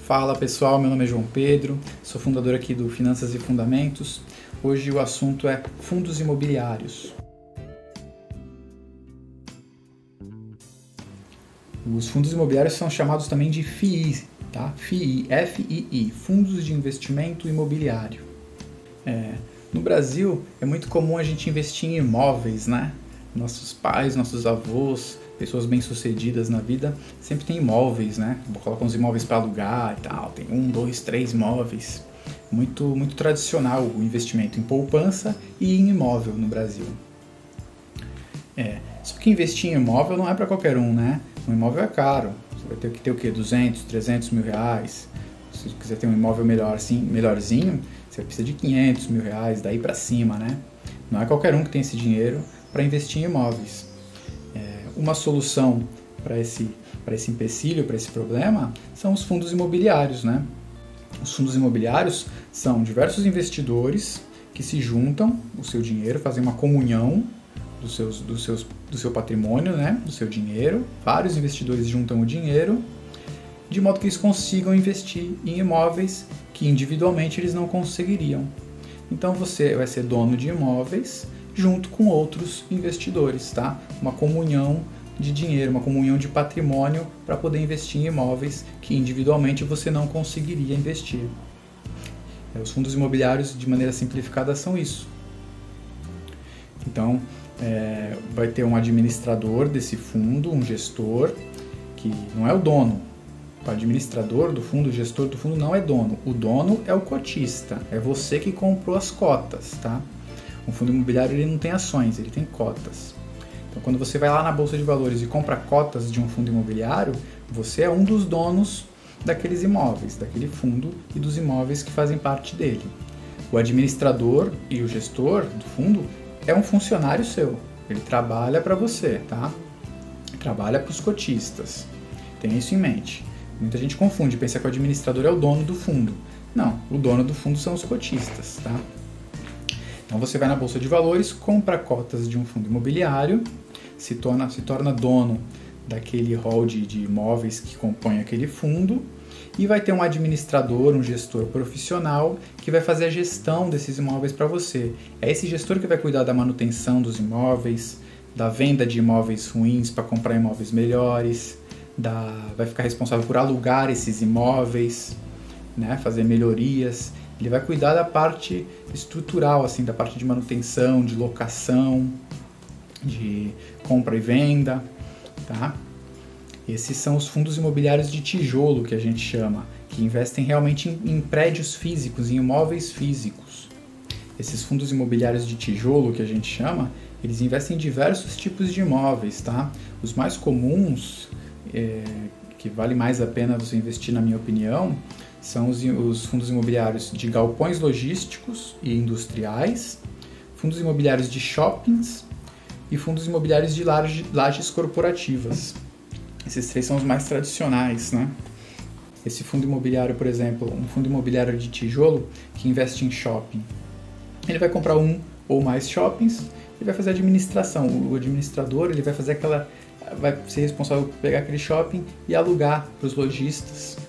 Fala pessoal, meu nome é João Pedro, sou fundador aqui do Finanças e Fundamentos. Hoje o assunto é fundos imobiliários. Os fundos imobiliários são chamados também de FII, tá? FII, F-I-I, Fundos de Investimento Imobiliário. No Brasil é muito comum a gente investir em imóveis, né? Nossos pais, nossos avós, pessoas bem-sucedidas na vida, sempre tem imóveis, né? Colocam uns imóveis para alugar e tal, tem 1, 2, 3 imóveis. Muito tradicional o investimento em poupança e em imóvel no Brasil. Só que investir em imóvel não é para qualquer um, né? Um imóvel é caro, você vai ter que ter o quê? 200, 300 mil reais. Se você quiser ter um imóvel melhorzinho, você precisa de 500 mil reais, daí para cima, né? Não é qualquer um que tem esse dinheiro para investir em imóveis. Uma solução para esse empecilho, para esse problema, são os fundos imobiliários, né? Os fundos imobiliários são diversos investidores que se juntam o seu dinheiro, fazem uma comunhão do seu patrimônio, né? Do seu dinheiro. Vários investidores juntam o dinheiro de modo que eles consigam investir em imóveis que individualmente eles não conseguiriam. Então você vai ser dono de imóveis junto com outros investidores, tá? Uma comunhão de dinheiro, uma comunhão de patrimônio para poder investir em imóveis que individualmente você não conseguiria investir. Os fundos imobiliários, de maneira simplificada, são isso. Então, vai ter um administrador desse fundo, um gestor, que não é o dono. O administrador do fundo, o gestor do fundo não é dono. O dono é o cotista, é você que comprou as cotas, tá? Um fundo imobiliário ele não tem ações, ele tem cotas. Então, quando você vai lá na Bolsa de Valores e compra cotas de um fundo imobiliário, você é um dos donos daqueles imóveis, daquele fundo e dos imóveis que fazem parte dele. O administrador e o gestor do fundo é um funcionário seu. Ele trabalha para você, tá? Trabalha para os cotistas. Tenha isso em mente. Muita gente confunde, pensa que o administrador é o dono do fundo. Não, o dono do fundo são os cotistas, tá? Então você vai na Bolsa de Valores, compra cotas de um fundo imobiliário, se torna dono daquele hall de imóveis que compõe aquele fundo e vai ter um administrador, um gestor profissional que vai fazer a gestão desses imóveis para você. É esse gestor que vai cuidar da manutenção dos imóveis, da venda de imóveis ruins para comprar imóveis melhores, vai ficar responsável por alugar esses imóveis, né, fazer melhorias. Ele vai cuidar da parte estrutural, assim, da parte de manutenção, de locação, de compra e venda, tá? Esses são os fundos imobiliários de tijolo, que a gente chama, que investem realmente em prédios físicos, em imóveis físicos. Esses fundos imobiliários de tijolo, que a gente chama, eles investem em diversos tipos de imóveis, tá? Os mais comuns, que vale mais a pena você investir, na minha opinião, são os fundos imobiliários de galpões logísticos e industriais, fundos imobiliários de shoppings e fundos imobiliários de lajes corporativas. Esses três são os mais tradicionais, né? Esse fundo imobiliário, por exemplo, um fundo imobiliário de tijolo que investe em shopping, ele vai comprar um ou mais shoppings e vai fazer a administração. O administrador ele vai ser responsável por pegar aquele shopping e alugar para os lojistas.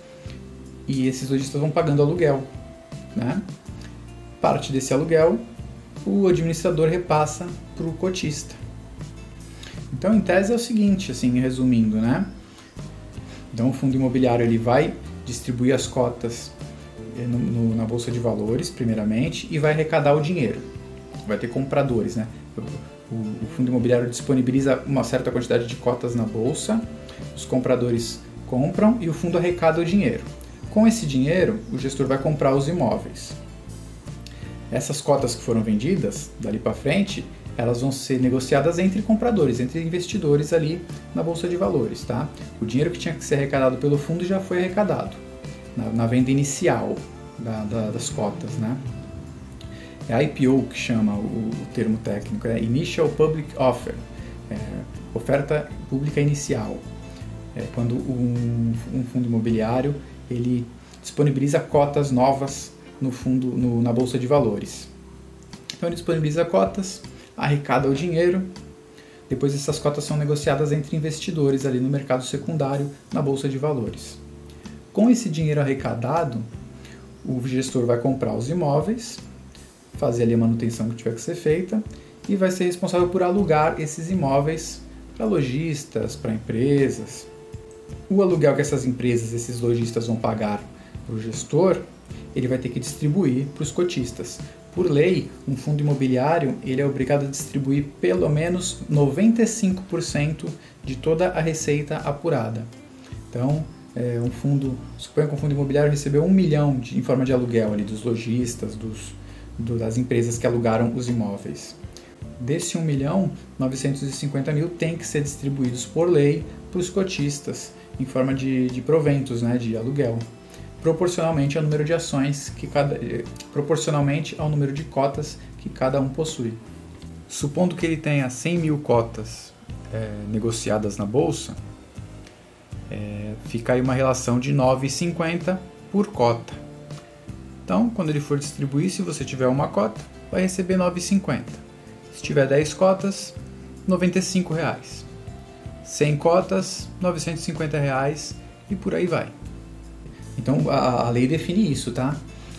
E esses lojistas vão pagando aluguel, né? Parte desse aluguel, o administrador repassa para o cotista. Então, em tese, é o seguinte, assim, resumindo, né? Então, o fundo imobiliário ele vai distribuir as cotas na Bolsa de Valores, primeiramente, e vai arrecadar o dinheiro. Vai ter compradores, né? O fundo imobiliário disponibiliza uma certa quantidade de cotas na Bolsa, os compradores compram e o fundo arrecada o dinheiro. Com esse dinheiro, o gestor vai comprar os imóveis. Essas cotas que foram vendidas, dali para frente, elas vão ser negociadas entre compradores, entre investidores ali na Bolsa de Valores, tá? O dinheiro que tinha que ser arrecadado pelo fundo já foi arrecadado na venda inicial das cotas, né? É IPO que chama o termo técnico, é Initial Public Offer, oferta pública inicial. Quando um fundo imobiliário ele disponibiliza cotas novas na Bolsa de Valores. Então ele disponibiliza cotas, arrecada o dinheiro, depois essas cotas são negociadas entre investidores ali no mercado secundário na Bolsa de Valores. Com esse dinheiro arrecadado, o gestor vai comprar os imóveis, fazer ali a manutenção que tiver que ser feita e vai ser responsável por alugar esses imóveis para lojistas, para empresas. O aluguel que essas empresas, esses lojistas vão pagar para o gestor, ele vai ter que distribuir para os cotistas. Por lei, um fundo imobiliário ele é obrigado a distribuir pelo menos 95% de toda a receita apurada. Então, suponha que um fundo imobiliário recebeu 1 milhão em forma de aluguel ali, dos lojistas, das empresas que alugaram os imóveis. Desse 1 milhão, 950 mil tem que ser distribuídos por lei para os cotistas, em forma de proventos, né, de aluguel, proporcionalmente ao número de ações proporcionalmente ao número de cotas que cada um possui. Supondo que ele tenha 100 mil cotas negociadas na bolsa, fica aí uma relação de 9,50 por cota. Então, quando ele for distribuir, se você tiver uma cota, vai receber 9,50. Se tiver 10 cotas, R$ 95. 100 cotas, R$ 950 e por aí vai. Então, a lei define isso, tá?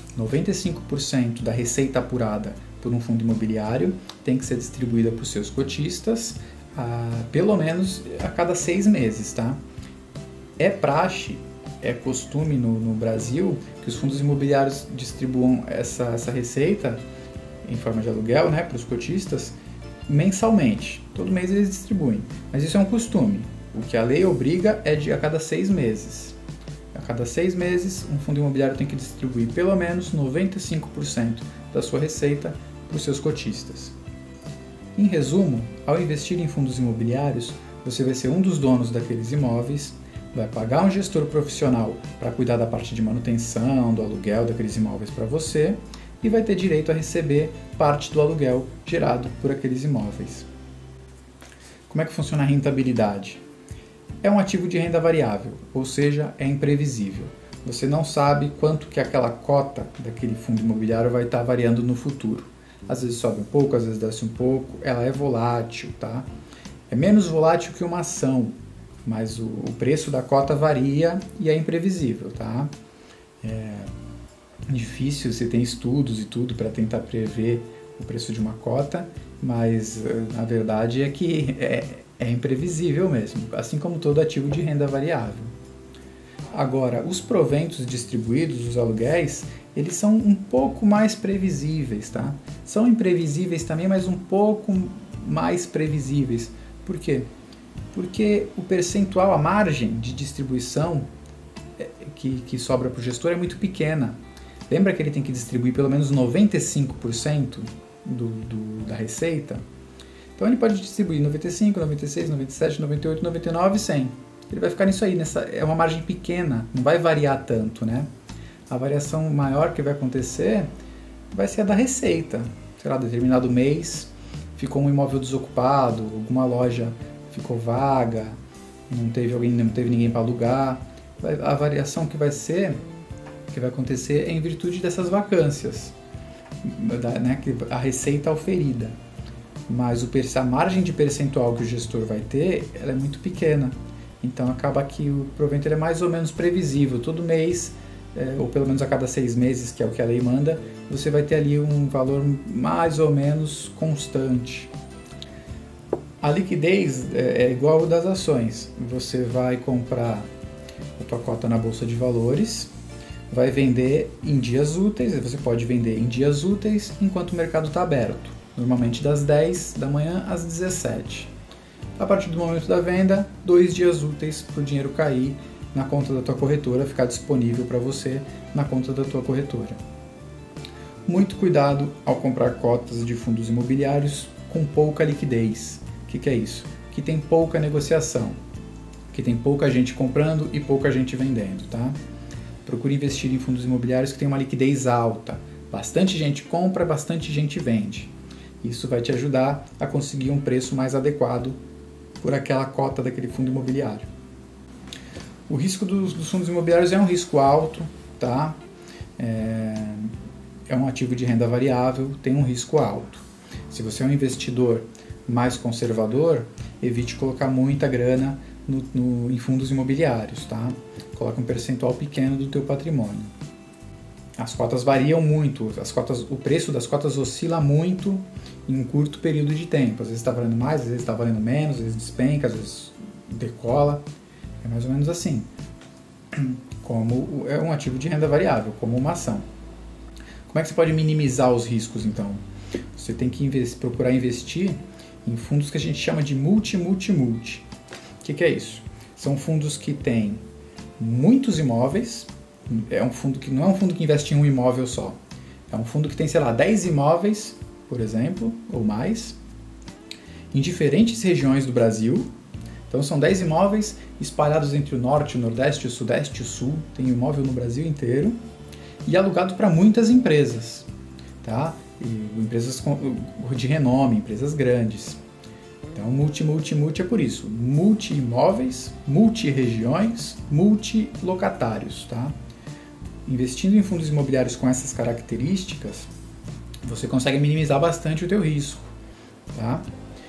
95% da receita apurada por um fundo imobiliário tem que ser distribuída para os seus cotistas, pelo menos a cada 6 meses, tá? É praxe, é costume no Brasil que os fundos imobiliários distribuam essa receita em forma de aluguel, né, para os cotistas mensalmente. Todo mês eles distribuem, mas isso é um costume. O que a lei obriga é de a cada 6 meses. A cada 6 meses, um fundo imobiliário tem que distribuir pelo menos 95% da sua receita para os seus cotistas. Em resumo, ao investir em fundos imobiliários, você vai ser um dos donos daqueles imóveis, vai pagar um gestor profissional para cuidar da parte de manutenção, do aluguel daqueles imóveis para você e vai ter direito a receber parte do aluguel gerado por aqueles imóveis. Como é que funciona a rentabilidade? É um ativo de renda variável, ou seja, é imprevisível. Você não sabe quanto que aquela cota daquele fundo imobiliário vai estar variando no futuro. Às vezes sobe um pouco, às vezes desce um pouco, ela é volátil, tá? É menos volátil que uma ação, mas o preço da cota varia e é imprevisível, tá? É difícil, você tem estudos e tudo para tentar prever o preço de uma cota, mas na verdade é que é imprevisível mesmo, assim como todo ativo de renda variável. Agora, os proventos distribuídos, os aluguéis, eles são um pouco mais previsíveis, tá? São imprevisíveis também, mas um pouco mais previsíveis. Por quê? Porque o percentual, a margem de distribuição que sobra para o gestor é muito pequena. Lembra que ele tem que distribuir pelo menos 95% da receita? Então ele pode distribuir 95, 96, 97, 98, 99 e 100. Ele vai ficar nisso aí, é uma margem pequena, não vai variar tanto, né? A variação maior que vai acontecer vai ser a da receita. Sei lá, determinado mês ficou um imóvel desocupado, alguma loja ficou vaga, não teve ninguém para alugar. A variação que vai acontecer é em virtude dessas vacâncias, né, a receita oferida. Mas a margem de percentual que o gestor vai ter, ela é muito pequena. Então acaba que o provento ele é mais ou menos previsível. Todo mês, ou pelo menos a cada 6 meses, que é o que a lei manda, você vai ter ali um valor mais ou menos constante. A liquidez é igual ao das ações. Você vai comprar a tua cota na Bolsa de Valores, vai vender em dias úteis, você pode vender em dias úteis enquanto o mercado está aberto, normalmente das 10 da manhã às 17. A partir do momento da venda, 2 dias úteis para o dinheiro cair na conta da tua corretora, ficar disponível para você na conta da tua corretora. Muito cuidado ao comprar cotas de fundos imobiliários com pouca liquidez. O que é isso? Que tem pouca negociação, que tem pouca gente comprando e pouca gente vendendo, tá? Procure investir em fundos imobiliários que tem uma liquidez alta. Bastante gente compra, bastante gente vende. Isso vai te ajudar a conseguir um preço mais adequado por aquela cota daquele fundo imobiliário. O risco dos fundos imobiliários é um risco alto, tá? É um ativo de renda variável, tem um risco alto. Se você é um investidor mais conservador, evite colocar muita grana em fundos imobiliários, tá? Coloca um percentual pequeno do teu patrimônio. As cotas variam muito, o preço das cotas oscila muito em um curto período de tempo. Às vezes está valendo mais, às vezes está valendo menos, às vezes despenca, às vezes decola. É mais ou menos assim. Como é um ativo de renda variável, como uma ação. Como é que você pode minimizar os riscos, então? Você tem que procurar investir em fundos que a gente chama de multi. O que é isso? São fundos que têm muitos imóveis. É um fundo que não é um fundo que investe em um imóvel só. É um fundo que tem, sei lá, 10 imóveis, por exemplo, ou mais, em diferentes regiões do Brasil. Então são 10 imóveis espalhados entre o norte, o nordeste, o sudeste e o sul. Tem imóvel no Brasil inteiro. E alugado para muitas empresas, tá? E empresas de renome, empresas grandes. Então, multi é por isso. Multi-imóveis, multi-regiões, multi-locatários, tá? Investindo em fundos imobiliários com essas características, você consegue minimizar bastante o teu risco, tá?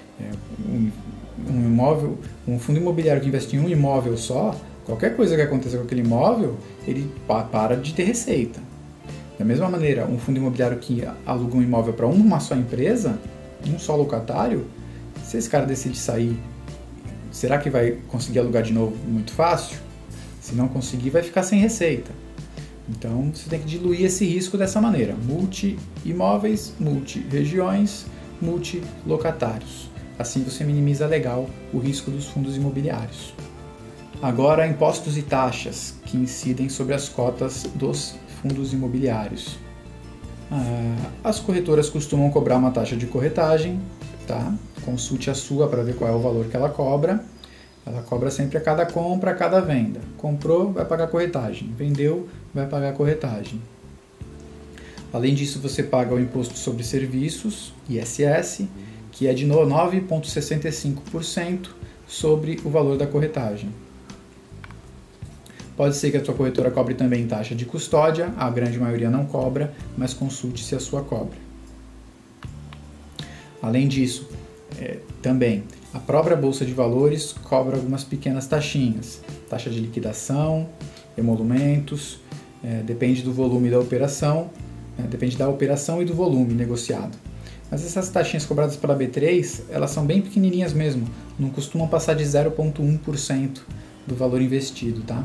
Um fundo imobiliário que investe em um imóvel só, qualquer coisa que aconteça com aquele imóvel, ele para de ter receita. Da mesma maneira, um fundo imobiliário que aluga um imóvel para uma só empresa, um só locatário, se esse cara decide sair, será que vai conseguir alugar de novo muito fácil? Se não conseguir, vai ficar sem receita. Então, você tem que diluir esse risco dessa maneira. Multi-imóveis, multi-regiões, multi-locatários. Assim você minimiza legal o risco dos fundos imobiliários. Agora, impostos e taxas que incidem sobre as cotas dos fundos imobiliários. As corretoras costumam cobrar uma taxa de corretagem, tá? Consulte a sua para ver qual é o valor que ela cobra. Ela cobra sempre a cada compra, a cada venda. Comprou, vai pagar corretagem. Vendeu, vai pagar corretagem. Além disso, você paga o Imposto sobre Serviços, ISS, que é de 9,65% sobre o valor da corretagem. Pode ser que a sua corretora cobre também taxa de custódia, a grande maioria não cobra, mas consulte se a sua cobra. Além disso, também a própria Bolsa de Valores cobra algumas pequenas taxinhas, taxa de liquidação, emolumentos, depende do volume da operação, depende da operação e do volume negociado. Mas essas taxinhas cobradas pela B3, elas são bem pequenininhas mesmo, não costumam passar de 0,1% do valor investido, tá?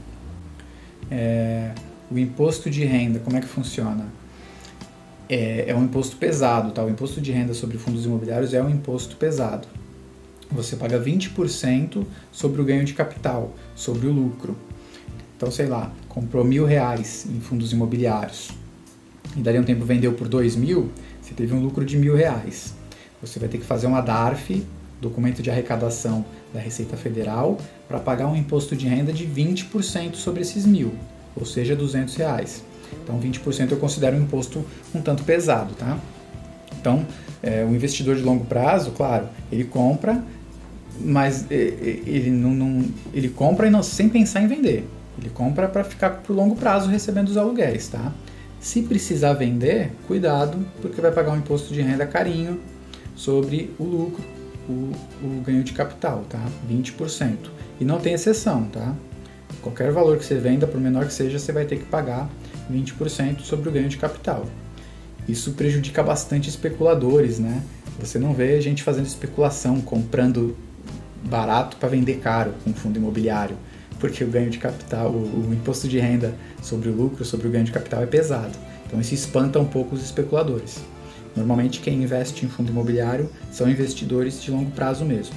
O imposto de renda, como é que funciona? É um imposto pesado, tá? O imposto de renda sobre fundos imobiliários é um imposto pesado. Você paga 20% sobre o ganho de capital, sobre o lucro. Então, sei lá, comprou R$1.000 em fundos imobiliários e dali a um tempo vendeu por R$2.000, você teve um lucro de R$1.000. Você vai ter que fazer uma DARF, documento de arrecadação da Receita Federal, para pagar um imposto de renda de 20% sobre esses R$1.000, ou seja, R$200. Então, 20% eu considero um imposto um tanto pesado, tá? Então, o investidor de longo prazo, claro, ele compra, mas ele compra e não, sem pensar em vender. Ele compra para ficar por longo prazo recebendo os aluguéis, tá? Se precisar vender, cuidado, porque vai pagar um imposto de renda carinho sobre o lucro, o ganho de capital, tá? 20%. E não tem exceção, tá? Qualquer valor que você venda, por menor que seja, você vai ter que pagar 20% sobre o ganho de capital. Isso prejudica bastante especuladores, né? Você não vê gente fazendo especulação, comprando barato para vender caro com fundo imobiliário, porque o ganho de capital, o imposto de renda sobre o lucro, sobre o ganho de capital é pesado. Então isso espanta um pouco os especuladores. Normalmente quem investe em fundo imobiliário são investidores de longo prazo mesmo.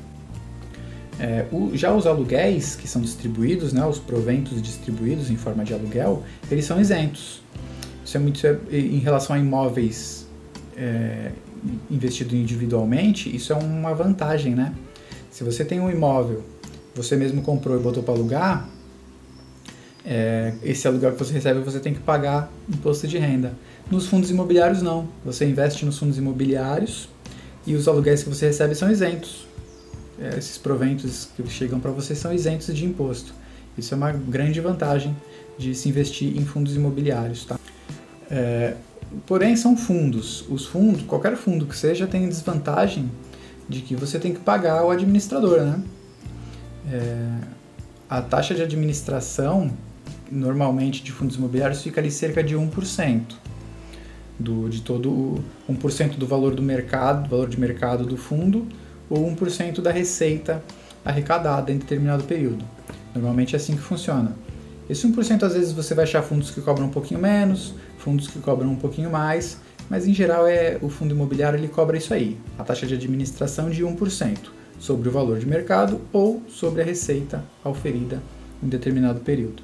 Já os aluguéis que são distribuídos, né, os proventos distribuídos em forma de aluguel, eles são isentos. Isso é muito em relação a imóveis investidos individualmente, isso é uma vantagem, né? Se você tem um imóvel, você mesmo comprou e botou para alugar, esse aluguel que você recebe você tem que pagar imposto de renda. Nos fundos imobiliários não, você investe nos fundos imobiliários e os aluguéis que você recebe são isentos. Esses proventos que chegam para você são isentos de imposto. Isso é uma grande vantagem de se investir em fundos imobiliários, tá? Porém, são fundos. Os fundos, qualquer fundo que seja, tem desvantagem de que você tem que pagar o administrador, né? A taxa de administração, normalmente de fundos imobiliários, fica ali cerca de 1%. De todo 1% do valor do mercado, valor de mercado do fundo, ou 1% da receita arrecadada em determinado período. Normalmente é assim que funciona. Esse 1% às vezes você vai achar fundos que cobram um pouquinho menos, fundos que cobram um pouquinho mais, mas em geral o fundo imobiliário ele cobra isso aí, a taxa de administração de 1% sobre o valor de mercado ou sobre a receita auferida em determinado período.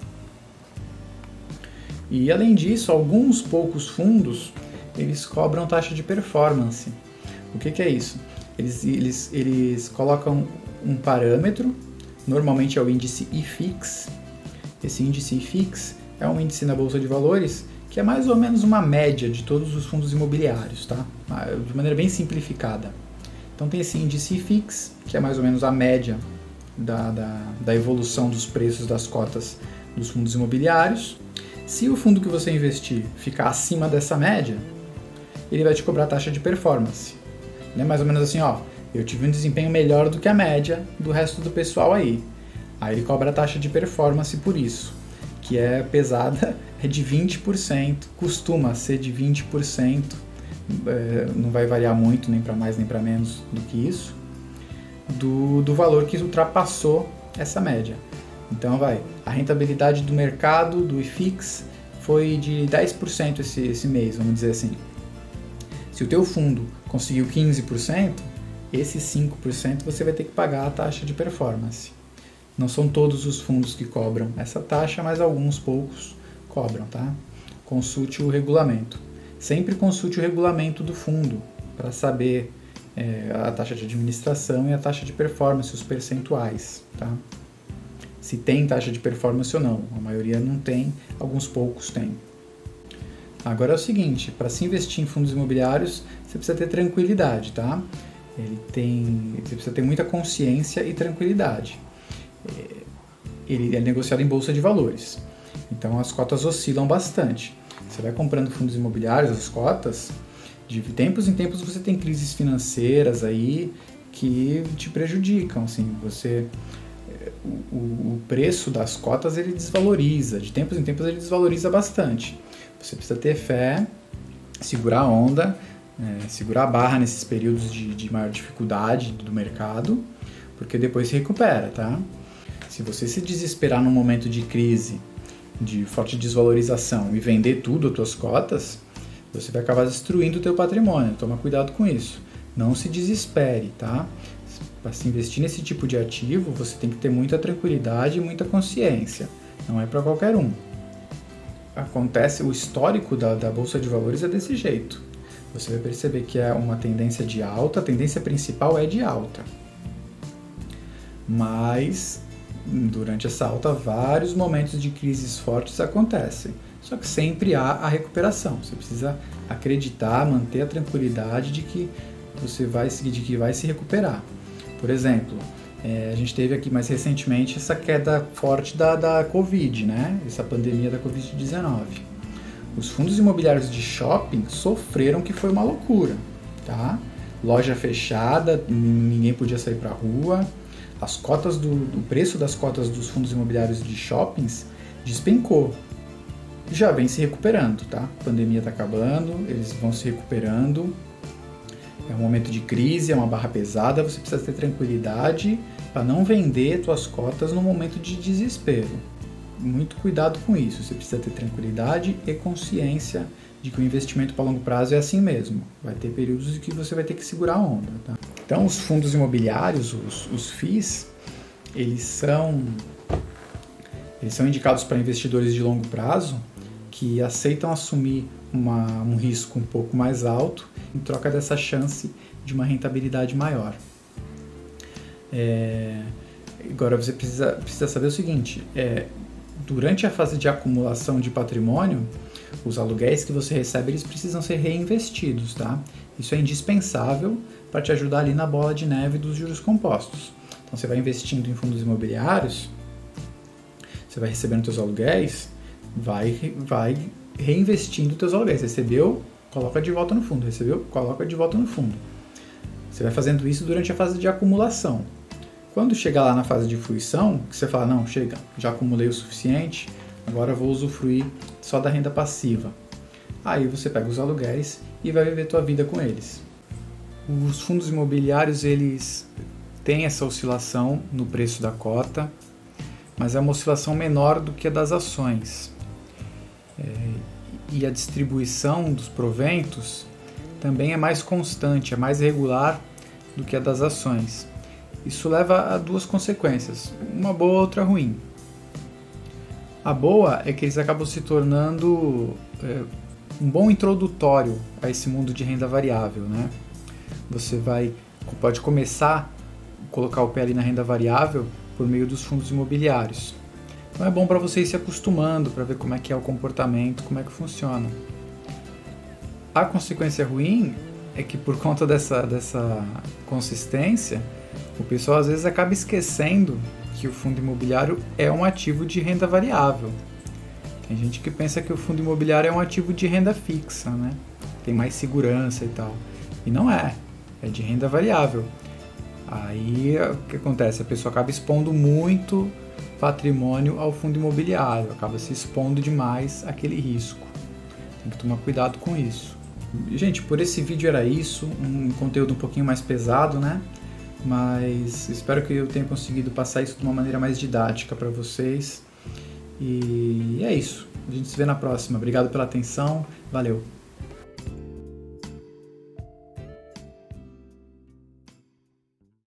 E além disso, alguns poucos fundos, eles cobram taxa de performance. O que é isso? Eles colocam um parâmetro, normalmente é o índice IFIX. Esse índice IFIX é um índice na Bolsa de Valores que é mais ou menos uma média de todos os fundos imobiliários, tá? De maneira bem simplificada. Então tem esse índice IFIX, que é mais ou menos a média da evolução dos preços das cotas dos fundos imobiliários. Se o fundo que você investir ficar acima dessa média, ele vai te cobrar taxa de performance. É mais ou menos assim, ó, eu tive um desempenho melhor do que a média do resto do pessoal aí. Aí ele cobra a taxa de performance por isso, que é pesada, é de 20%, costuma ser de 20%, não vai variar muito, nem para mais nem para menos do que isso, do valor que ultrapassou essa média. Então a rentabilidade do mercado, do IFIX, foi de 10% esse mês, vamos dizer assim. Se o teu fundo conseguiu 15%, esses 5% você vai ter que pagar a taxa de performance. Não são todos os fundos que cobram essa taxa, mas alguns poucos cobram, tá? Consulte o regulamento. Sempre consulte o regulamento do fundo para saber a taxa de administração e a taxa de performance, os percentuais, tá? Se tem taxa de performance ou não. A maioria não tem, alguns poucos têm. Agora é o seguinte, para se investir em fundos imobiliários, você precisa ter tranquilidade, tá? Você precisa ter muita consciência e tranquilidade. Ele é negociado em bolsa de valores, então as cotas oscilam bastante. Você vai comprando fundos imobiliários, as cotas, de tempos em tempos você tem crises financeiras aí que te prejudicam, assim, o preço das cotas ele desvaloriza, de tempos em tempos ele desvaloriza bastante. Você precisa ter fé, segurar a onda, segurar a barra nesses períodos de maior dificuldade do mercado, porque depois se recupera, tá? Se você se desesperar num momento de crise, de forte desvalorização e vender tudo as tuas cotas, você vai acabar destruindo o teu patrimônio. Toma cuidado com isso. Não se desespere, tá? Para se investir nesse tipo de ativo, você tem que ter muita tranquilidade e muita consciência. Não é para qualquer um. Acontece, o histórico da Bolsa de Valores é desse jeito. Você vai perceber que é uma tendência de alta, a tendência principal é de alta. Mas durante essa alta, vários momentos de crises fortes acontecem. Só que sempre há a recuperação. Você precisa acreditar, manter a tranquilidade de que você vai se recuperar. Por exemplo, a gente teve aqui mais recentemente essa queda forte da Covid, né? Essa pandemia da Covid-19. Os fundos imobiliários de shopping sofreram, que foi uma loucura, tá? Loja fechada, ninguém podia sair para a rua. As cotas o preço das cotas dos fundos imobiliários de shoppings despencou. Já vem se recuperando, tá? A pandemia está acabando, eles vão se recuperando. É um momento de crise, é uma barra pesada, você precisa ter tranquilidade para não vender suas cotas no momento de desespero. Muito cuidado com isso, você precisa ter tranquilidade e consciência de que o investimento para longo prazo é assim mesmo. Vai ter períodos em que você vai ter que segurar a onda, tá? Então, os fundos imobiliários, os FIIs, eles são indicados para investidores de longo prazo que aceitam assumir um risco um pouco mais alto em troca dessa chance de uma rentabilidade maior. Agora, você precisa saber o seguinte, durante a fase de acumulação de patrimônio, os aluguéis que você recebe, eles precisam ser reinvestidos, tá? Isso é indispensável para te ajudar ali na bola de neve dos juros compostos. Então, você vai investindo em fundos imobiliários, você vai recebendo seus aluguéis, vai reinvestindo teus aluguéis. Recebeu, coloca de volta no fundo. Recebeu, coloca de volta no fundo. Você vai fazendo isso durante a fase de acumulação. Quando chegar lá na fase de fruição, que você fala, não, chega, já acumulei o suficiente, agora eu vou usufruir só da renda passiva. Aí você pega os aluguéis e vai viver tua vida com eles. Os fundos imobiliários, eles têm essa oscilação no preço da cota, mas é uma oscilação menor do que a das ações. E a distribuição dos proventos também é mais constante, é mais regular do que a das ações. Isso leva a duas consequências, uma boa e outra ruim. A boa é que eles acabam se tornando um bom introdutório a esse mundo de renda variável, né? Você pode começar a colocar o pé ali na renda variável por meio dos fundos imobiliários. Então é bom para você ir se acostumando, para ver como é que é o comportamento, como é que funciona. A consequência ruim é que por conta dessa consistência, o pessoal às vezes acaba esquecendo que o fundo imobiliário é um ativo de renda variável. Tem gente que pensa que o fundo imobiliário é um ativo de renda fixa, né? Tem mais segurança e tal. E não é de renda variável. Aí o que acontece? A pessoa acaba expondo muito patrimônio ao fundo imobiliário, acaba se expondo demais àquele risco. Tem que tomar cuidado com isso. Gente, por esse vídeo era isso, um conteúdo um pouquinho mais pesado, né? Mas espero que eu tenha conseguido passar isso de uma maneira mais didática para vocês. E é isso. A gente se vê na próxima. Obrigado pela atenção. Valeu!